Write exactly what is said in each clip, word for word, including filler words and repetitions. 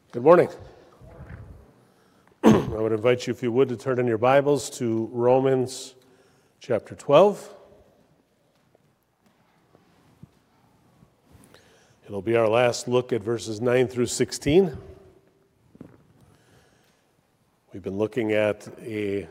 Good morning. I would invite you, if you would, to turn in your Bibles to Romans chapter twelve. It'll be our last look at verses nine through sixteen. We've been looking at a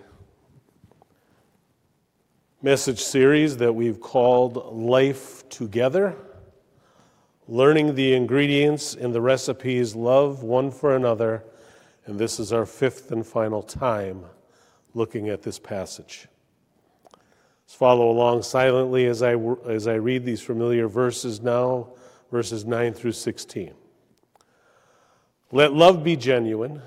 message series that we've called Life Together, learning the ingredients and the recipes, love one for another, and this is our fifth and final time looking at this passage. Let's follow along silently as I, as I read these familiar verses now, verses nine through sixteen. Let love be genuine.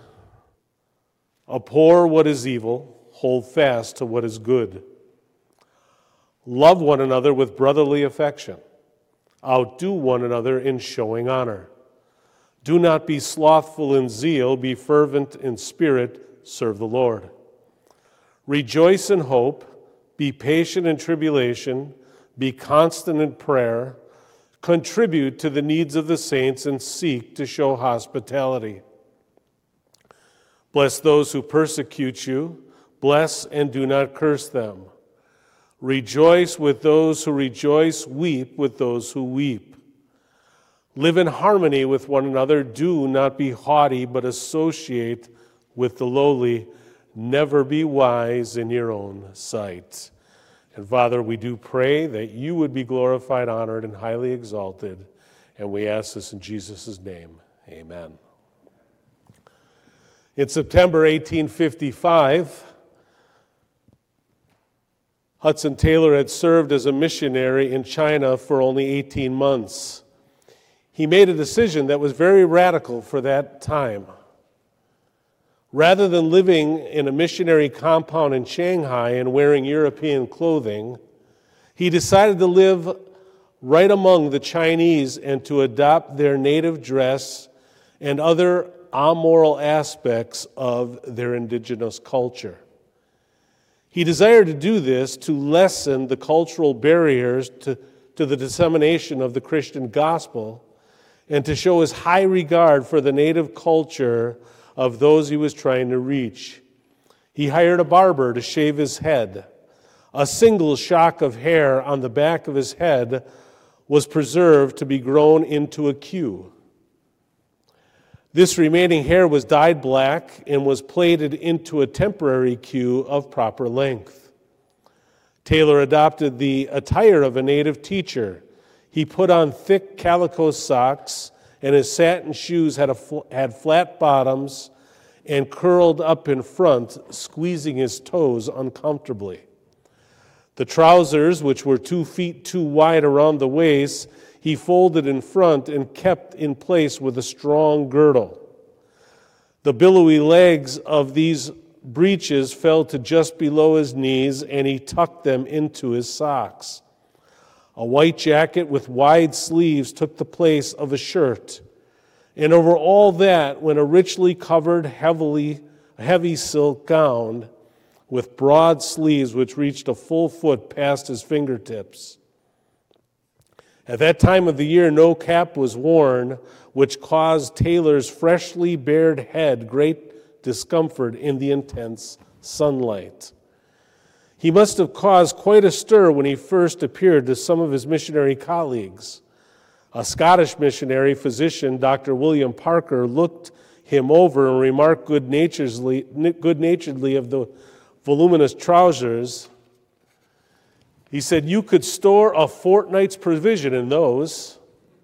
Abhor what is evil. Hold fast to what is good. Love one another with brotherly affection. Outdo one another in showing honor. Do not be slothful in zeal. Be fervent in spirit. Serve the Lord. Rejoice in hope. Be patient in tribulation. Be constant in prayer. Contribute to the needs of the saints and seek to show hospitality. Bless those who persecute you. Bless and do not curse them. Rejoice with those who rejoice. Weep with those who weep. Live in harmony with one another. Do not be haughty, but associate with the lowly. Never be wise in your own sight. And Father, we do pray that you would be glorified, honored, and highly exalted. And we ask this in Jesus' name. Amen. In September eighteen fifty-five, Hudson Taylor had served as a missionary in China for only eighteen months. He made a decision that was very radical for that time. Rather than living in a missionary compound in Shanghai and wearing European clothing, he decided to live right among the Chinese and to adopt their native dress and other amoral aspects of their indigenous culture. He desired to do this to lessen the cultural barriers to, to the dissemination of the Christian gospel and to show his high regard for the native culture of those he was trying to reach. He hired a barber to shave his head. A single shock of hair on the back of his head was preserved to be grown into a queue. This remaining hair was dyed black and was plaited into a temporary queue of proper length. Taylor adopted the attire of a native teacher. He put on thick calico socks, and his satin shoes had, a fl- had flat bottoms and curled up in front, squeezing his toes uncomfortably. The trousers, which were two feet too wide around the waist, he folded in front and kept in place with a strong girdle. The billowy legs of these breeches fell to just below his knees, and he tucked them into his socks. A white jacket with wide sleeves took the place of a shirt. And over all that went a richly covered, heavily, heavy silk gown with broad sleeves which reached a full foot past his fingertips. At that time of the year, no cap was worn, which caused Taylor's freshly bared head great discomfort in the intense sunlight. He must have caused quite a stir when he first appeared to some of his missionary colleagues. A Scottish missionary physician, Doctor William Parker, looked him over and remarked good-naturedly, good-naturedly of the voluminous trousers. He said, "You could store a fortnight's provision in those."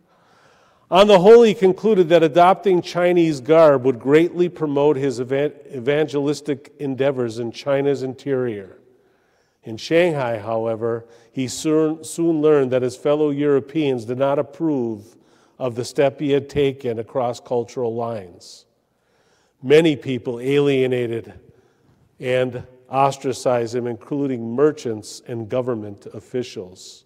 On the whole, he concluded that adopting Chinese garb would greatly promote his evangelistic endeavors in China's interior. In Shanghai, however, he soon, soon learned that his fellow Europeans did not approve of the step he had taken across cultural lines. Many people alienated and ostracized him, including merchants and government officials.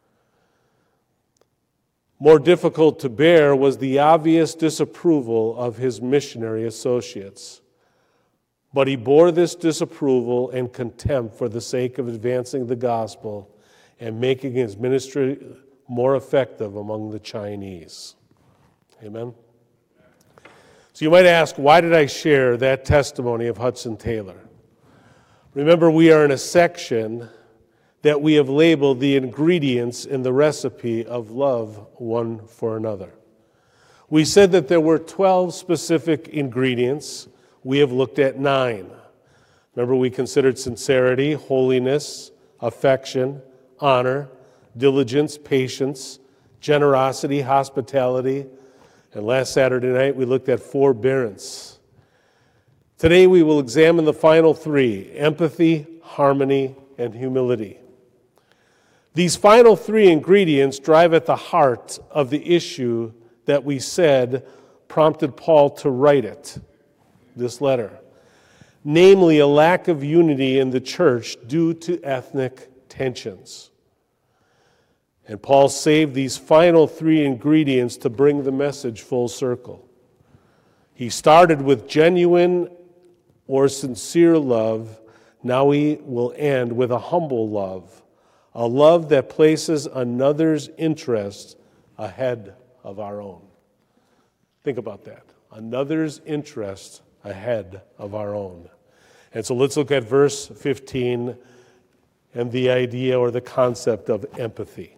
More difficult to bear was the obvious disapproval of his missionary associates. But he bore this disapproval and contempt for the sake of advancing the gospel and making his ministry more effective among the Chinese. Amen? So you might ask, why did I share that testimony of Hudson Taylor? Remember, we are in a section that we have labeled the ingredients in the recipe of love one for another. We said that there were twelve specific ingredients. We have looked at nine. Remember, we considered sincerity, holiness, affection, honor, diligence, patience, generosity, hospitality, and last Saturday night we looked at forbearance. Today we will examine the final three: empathy, harmony, and humility. These final three ingredients drive at the heart of the issue that we said prompted Paul to write it, this letter, namely a lack of unity in the church due to ethnic tensions. And Paul saved these final three ingredients to bring the message full circle. He started with genuine or sincere love. Now he will end with a humble love, a love that places another's interest ahead of our own. Think about that. Another's interest ahead of our own. And so let's look at verse fifteen and the idea or the concept of empathy.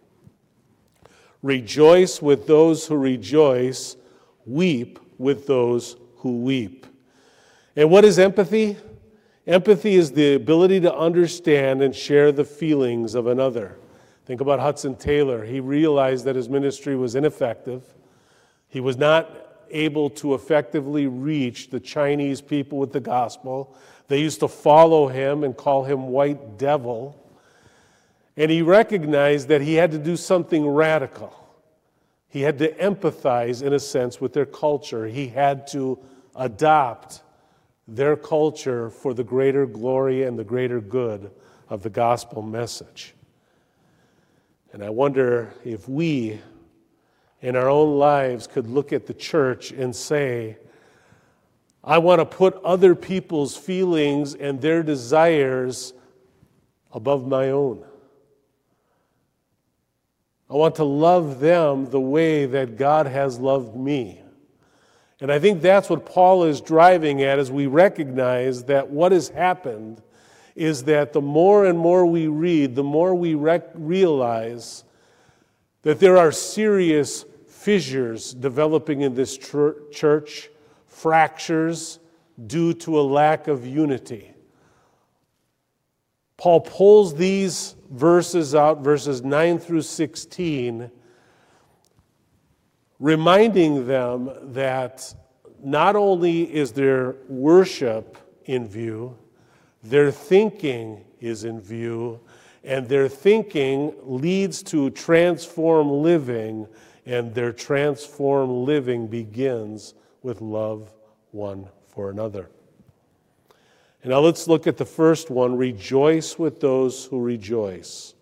Rejoice with those who rejoice, weep with those who weep. And what is empathy? Empathy is the ability to understand and share the feelings of another. Think about Hudson Taylor. He realized that his ministry was ineffective. He was not able to effectively reach the Chinese people with the gospel. They used to follow him and call him White Devil. And he recognized that he had to do something radical. He had to empathize, in a sense, with their culture. He had to adopt their culture for the greater glory and the greater good of the gospel message. And I wonder if we, in our own lives, could look at the church and say, I want to put other people's feelings and their desires above my own. I want to love them the way that God has loved me. And I think that's what Paul is driving at as we recognize that what has happened is that the more and more we read, the more we rec- realize that there are serious fissures developing in this tr- church, fractures due to a lack of unity. Paul pulls these verses out, verses nine through sixteen, reminding them that not only is their worship in view, their thinking is in view, and their thinking leads to transformed living, and their transformed living begins with love one for another. And now let's look at the first one, rejoice with those who rejoice.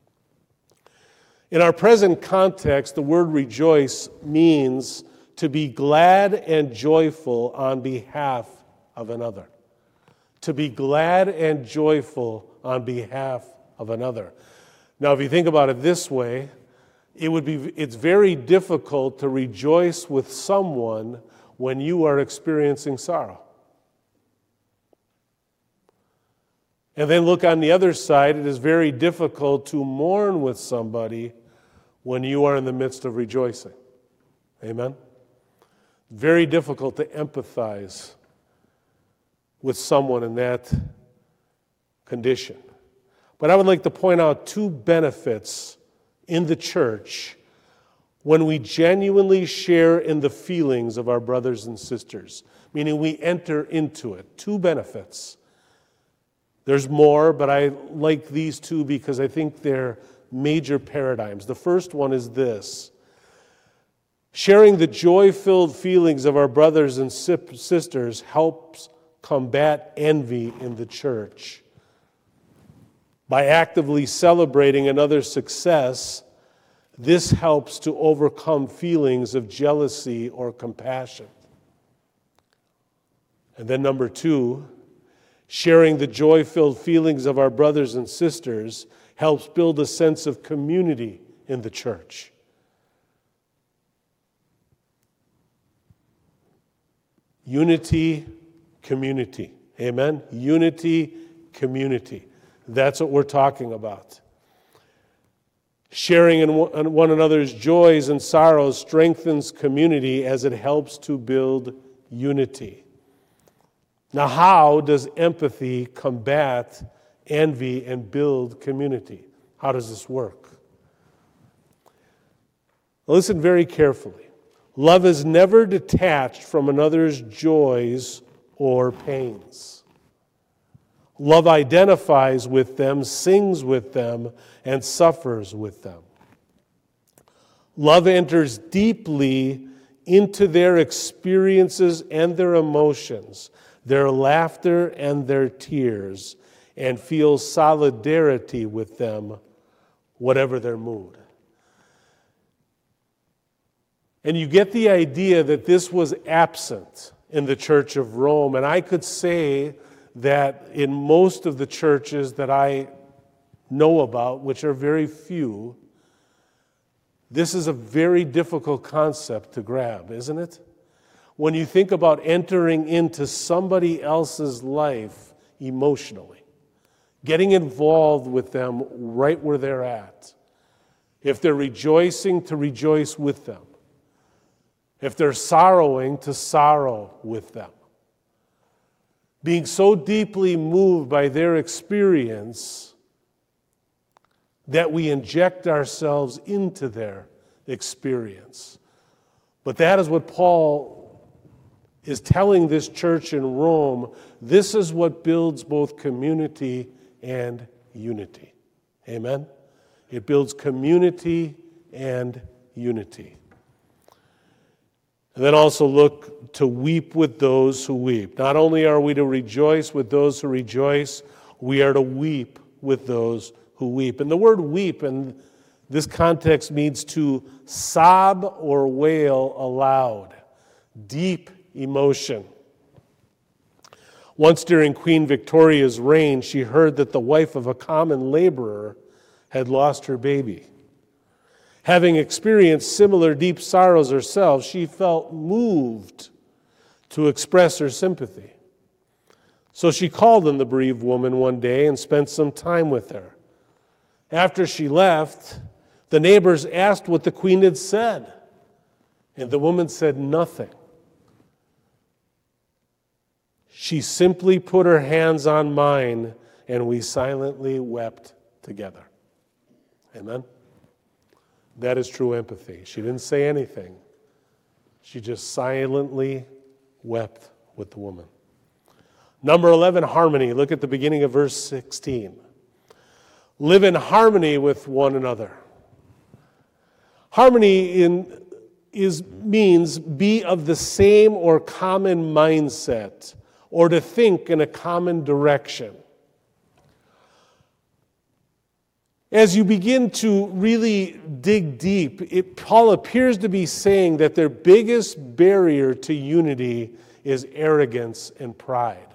In our present context, the word rejoice means to be glad and joyful on behalf of another. To be glad and joyful on behalf of another. Now, if you think about it this way, it would be it's very difficult to rejoice with someone when you are experiencing sorrow. And then look on the other side, it is very difficult to mourn with somebody when you are in the midst of rejoicing. Amen? Very difficult to empathize with someone in that condition. But I would like to point out two benefits in the church when we genuinely share in the feelings of our brothers and sisters, meaning we enter into it. Two benefits. There's more, but I like these two because I think they're major paradigms. The first one is this. Sharing the joy-filled feelings of our brothers and sisters helps combat envy in the church. By actively celebrating another's success, this helps to overcome feelings of jealousy or compassion. And then number two, sharing the joy-filled feelings of our brothers and sisters helps build a sense of community in the church. Unity, community. Amen? Unity, community. That's what we're talking about. Sharing in one another's joys and sorrows strengthens community as it helps to build unity. Now, how does empathy combat envy and build community? How does this work? Listen very carefully. Love is never detached from another's joys or pains. Love identifies with them, sings with them, and suffers with them. Love enters deeply into their experiences and their emotions, their laughter and their tears, and feels solidarity with them, whatever their mood. And you get the idea that this was absent in the Church of Rome. And I could say that in most of the churches that I know about, which are very few, this is a very difficult concept to grab, isn't it? When you think about entering into somebody else's life emotionally, getting involved with them right where they're at. If they're rejoicing, to rejoice with them. If they're sorrowing, to sorrow with them. Being so deeply moved by their experience that we inject ourselves into their experience. But that is what Paul is telling this church in Rome. This is what builds both community and unity. Amen? It builds community and unity. And then also look to weep with those who weep. Not only are we to rejoice with those who rejoice, we are to weep with those who weep. And the word weep in this context means to sob or wail aloud. Deep emotion. Once during Queen Victoria's reign, she heard that the wife of a common laborer had lost her baby. Having experienced similar deep sorrows herself, she felt moved to express her sympathy. So she called on the bereaved woman one day and spent some time with her. After she left, the neighbors asked what the queen had said, and the woman said nothing. She simply put her hands on mine, and we silently wept together. Amen? That is true empathy. She didn't say anything. She just silently wept with the woman. Number eleven, harmony. Look at the beginning of verse sixteen. Live in harmony with one another. Harmony in, is, means be of the same or common mindset, or to think in a common direction. As you begin to really dig deep, it, Paul appears to be saying that their biggest barrier to unity is arrogance and pride.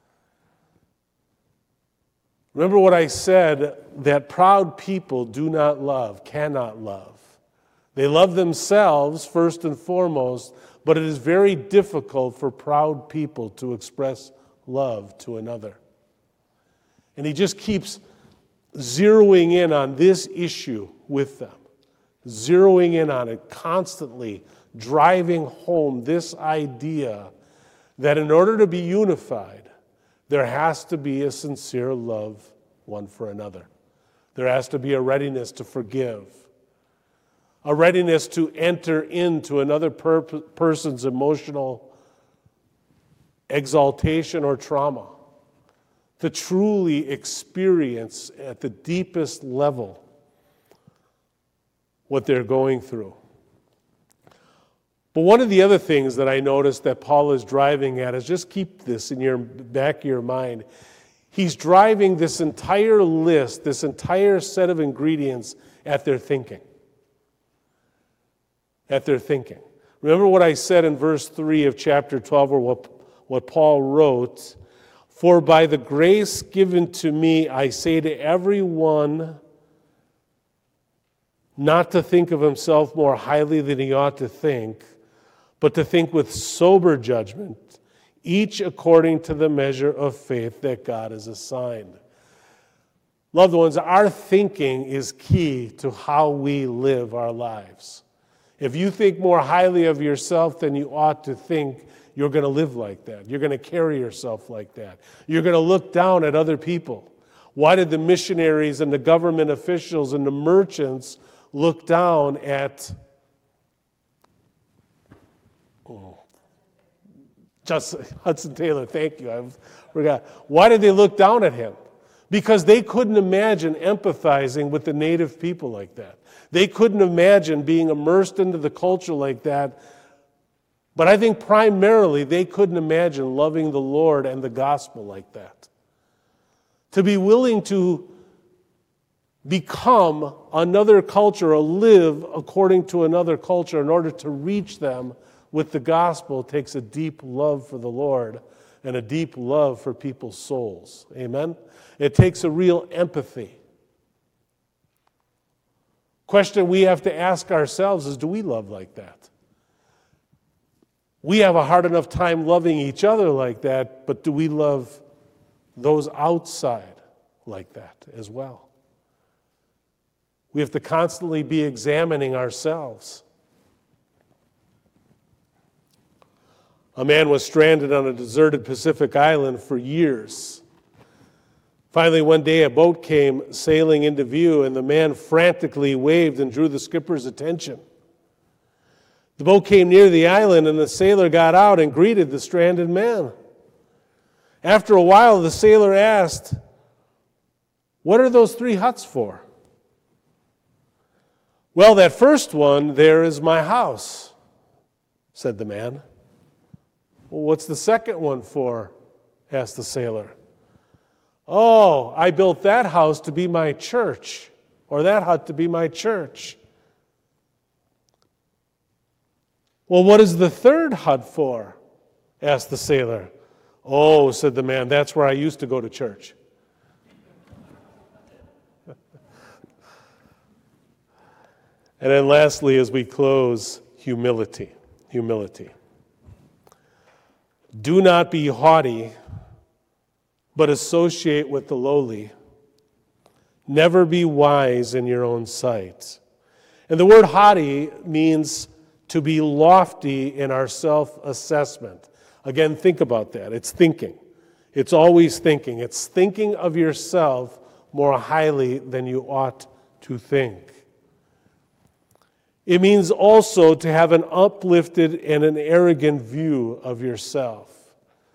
Remember what I said, that proud people do not love, cannot love. They love themselves first and foremost, but it is very difficult for proud people to express love to another. And he just keeps zeroing in on this issue with them, zeroing in on it, constantly driving home this idea that in order to be unified, there has to be a sincere love one for another. There has to be a readiness to forgive, a readiness to enter into another per- person's emotional exaltation or trauma, to truly experience at the deepest level what they're going through. But one of the other things that I noticed that Paul is driving at is, just keep this in your back of your mind. He's driving this entire list, this entire set of ingredients at their thinking. At their thinking. Remember what I said in verse three of chapter twelve, or what, what Paul wrote, "For by the grace given to me, I say to everyone not to think of himself more highly than he ought to think, but to think with sober judgment, each according to the measure of faith that God has assigned. Loved ones, our thinking is key to how we live our lives. If you think more highly of yourself than you ought to think, you're going to live like that. You're going to carry yourself like that. You're going to look down at other people. Why did the missionaries and the government officials and the merchants look down at oh, just Hudson Taylor? Thank you. I forgot. Why did they look down at him? Because they couldn't imagine empathizing with the native people like that. They couldn't imagine being immersed into the culture like that. But I think primarily they couldn't imagine loving the Lord and the gospel like that. To be willing to become another culture or live according to another culture in order to reach them with the gospel takes a deep love for the Lord and a deep love for people's souls. Amen? It takes a real empathy. Question we have to ask ourselves is, do we love like that? We have a hard enough time loving each other like that, but do we love those outside like that as well? We have to constantly be examining ourselves. A man was stranded on a deserted Pacific island for years. Finally, one day a boat came sailing into view, and the man frantically waved and drew the skipper's attention. The boat came near the island, and the sailor got out and greeted the stranded man. After a while, the sailor asked, "What are those three huts for?" "Well, that first one there is my house," said the man. "Well, what's the second one for?" asked the sailor. "Oh, I built that house to be my church, or that hut to be my church." "Well, what is the third hut for?" asked the sailor. "Oh," said the man, "that's where I used to go to church." And then lastly, as we close, humility. Humility. Do not be haughty, but associate with the lowly. Never be wise in your own sight. And the word haughty means to be lofty in our self-assessment. Again, think about that. It's thinking. It's always thinking. It's thinking of yourself more highly than you ought to think. It means also to have an uplifted and an arrogant view of yourself.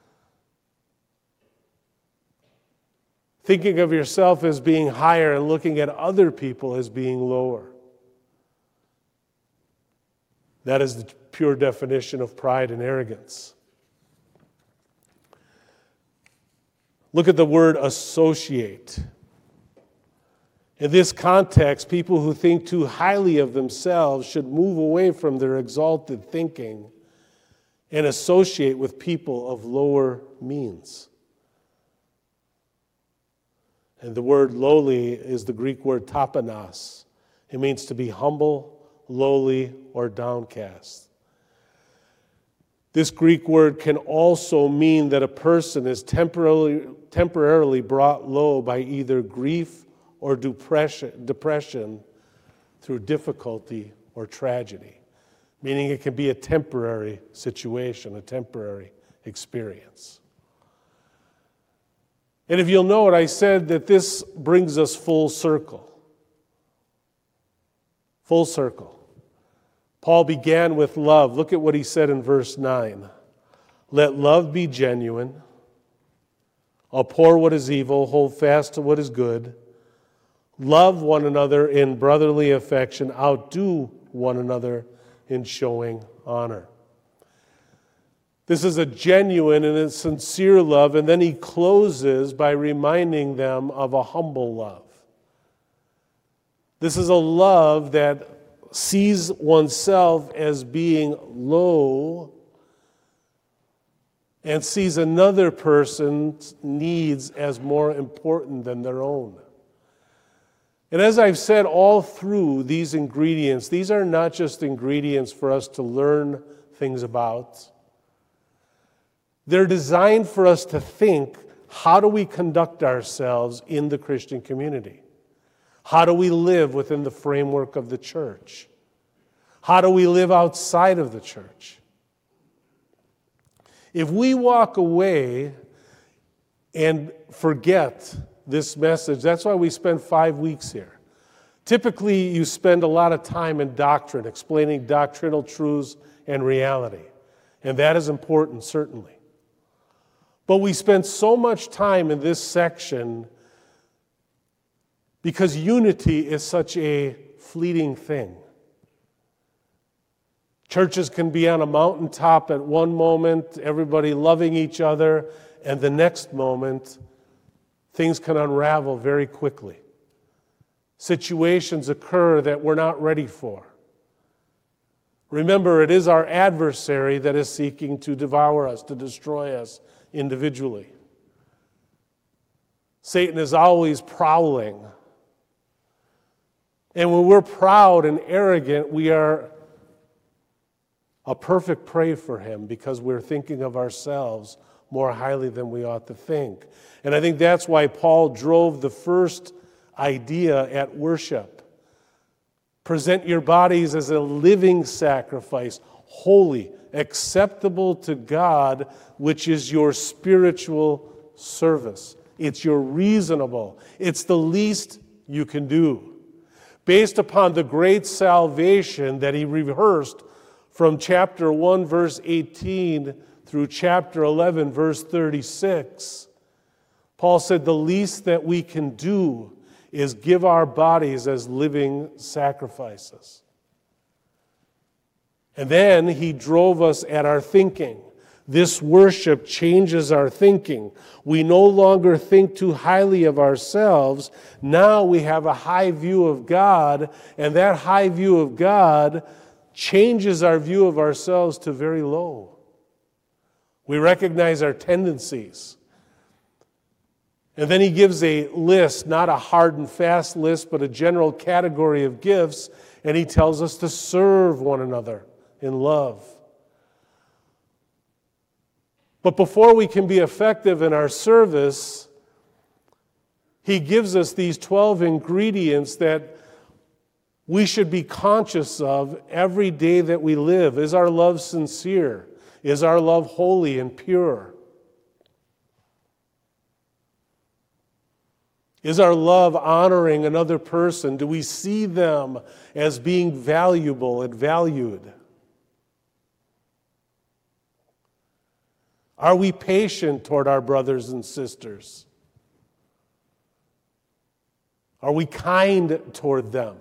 Thinking of yourself as being higher and looking at other people as being lower. That is the pure definition of pride and arrogance. Look at the word associate. In this context, people who think too highly of themselves should move away from their exalted thinking and associate with people of lower means. And the word lowly is the Greek word tapanos. It means to be humble, lowly, or downcast. This Greek word can also mean that a person is temporarily, temporarily brought low by either grief or depression, depression through difficulty or tragedy, meaning it can be a temporary situation, a temporary experience. And if you'll note, I said that this brings us full circle. Full circle. Paul began with love. Look at what he said in verse nine. Let love be genuine. Abhor what is evil. Hold fast to what is good. Love one another in brotherly affection. Outdo one another in showing honor. This is a genuine and a sincere love, and then he closes by reminding them of a humble love. This is a love that sees oneself as being low and sees another person's needs as more important than their own. And as I've said all through these ingredients, these are not just ingredients for us to learn things about. They're designed for us to think, how do we conduct ourselves in the Christian community? How do we live within the framework of the church? How do we live outside of the church? If we walk away and forget this message, that's why we spend five weeks here. Typically, you spend a lot of time in doctrine, explaining doctrinal truths and reality. And that is important, certainly. But we spend so much time in this section because unity is such a fleeting thing. Churches can be on a mountaintop at one moment, everybody loving each other, and the next moment, things can unravel very quickly. Situations occur that we're not ready for. Remember, it is our adversary that is seeking to devour us, to destroy us individually. Satan is always prowling. And when we're proud and arrogant, we are a perfect prey for him because we're thinking of ourselves more highly than we ought to think. And I think that's why Paul drove the first idea at worship. Present your bodies as a living sacrifice, holy, acceptable to God, which is your spiritual service. It's your reasonable. It's the least you can do. Based upon the great salvation that he rehearsed from chapter one, verse eighteen, through chapter eleven, verse thirty-six, Paul said the least that we can do is give our bodies as living sacrifices. And then he drove us at our thinking. This worship changes our thinking. We no longer think too highly of ourselves. Now we have a high view of God, and that high view of God changes our view of ourselves to very low. We recognize our tendencies. And then he gives a list, not a hard and fast list, but a general category of gifts, and he tells us to serve one another in love. But before we can be effective in our service, he gives us these twelve ingredients that we should be conscious of every day that we live. Is our love sincere? Is our love holy and pure? Is our love honoring another person? Do we see them as being valuable and valued? Are we patient toward our brothers and sisters? Are we kind toward them?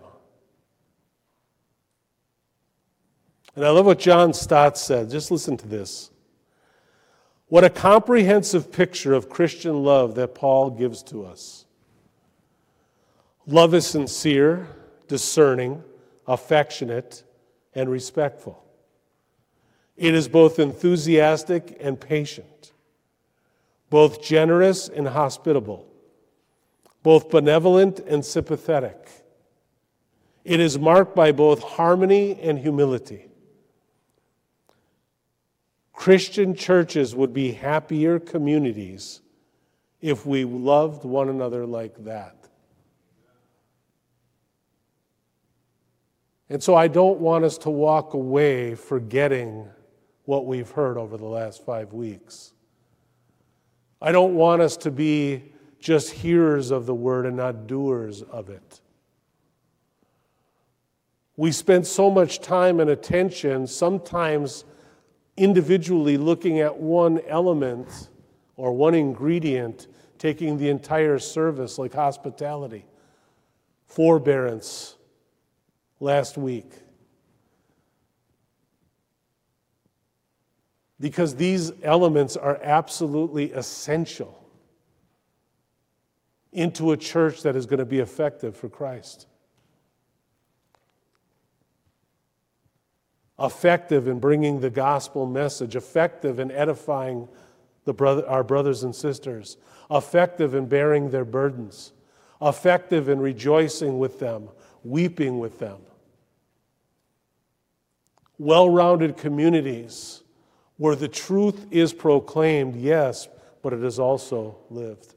And I love what John Stott said. Just listen to this. What a comprehensive picture of Christian love that Paul gives to us. Love is sincere, discerning, affectionate, and respectful. It is both enthusiastic and patient, both generous and hospitable, both benevolent and sympathetic. It is marked by both harmony and humility. Christian churches would be happier communities if we loved one another like that. And so I don't want us to walk away forgetting what we've heard over the last five weeks. I don't want us to be just hearers of the word and not doers of it. We spend so much time and attention, sometimes individually looking at one element or one ingredient, taking the entire service, like hospitality, forbearance, last week. Because these elements are absolutely essential into a church that is going to be effective for Christ. Effective in bringing the gospel message, effective in edifying the brother, our brothers and sisters, effective in bearing their burdens, effective in rejoicing with them, weeping with them. Well-rounded communities where the truth is proclaimed, yes, but it is also lived.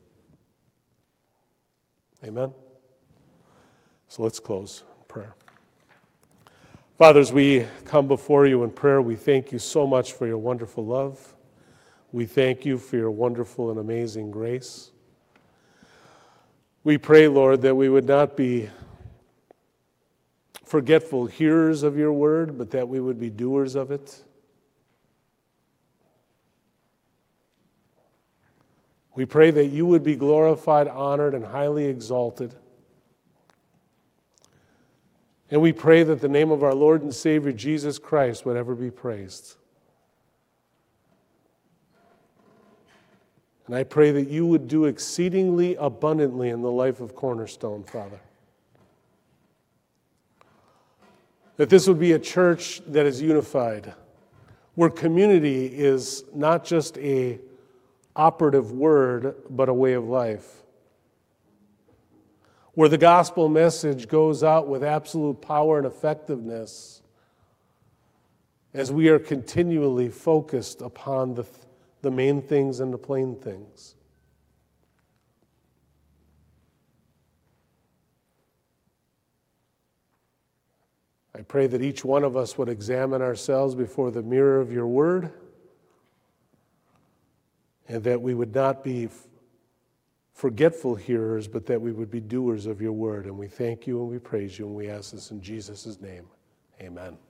Amen? So let's close in prayer. Father, as we come before you in prayer, we thank you so much for your wonderful love. We thank you for your wonderful and amazing grace. We pray, Lord, that we would not be forgetful hearers of your word, but that we would be doers of it. We pray that you would be glorified, honored, and highly exalted. And we pray that the name of our Lord and Savior Jesus Christ would ever be praised. And I pray that you would do exceedingly abundantly in the life of Cornerstone, Father. That this would be a church that is unified, where community is not just a operative word, but a way of life. Where the gospel message goes out with absolute power and effectiveness as we are continually focused upon the, the main things and the plain things. I pray that each one of us would examine ourselves before the mirror of your word, and that we would not be forgetful hearers, but that we would be doers of your word. And we thank you and we praise you, and we ask this in Jesus' name. Amen.